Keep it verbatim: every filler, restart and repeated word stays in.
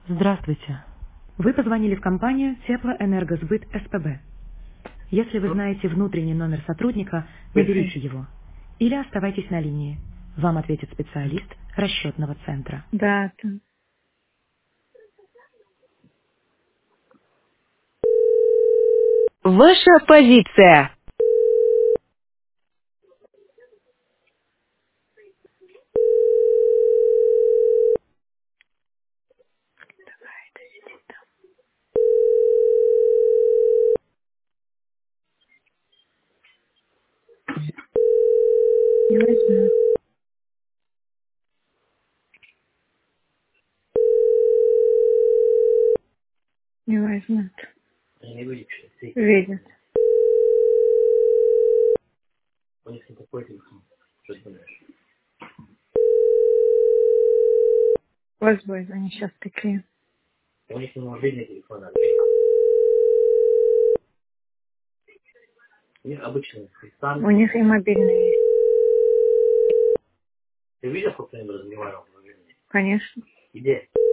Здравствуйте. Вы позвонили в компанию Теплоэнергосбыт СПБ. Если вы знаете внутренний номер сотрудника, наберите его. Или оставайтесь на линии. Вам ответит специалист расчетного центра. Да, там. Ваша позиция. Не возьмет. Не возьмет. Видит. Возьмет, они сейчас такие. У них и мобильные есть. Конечно.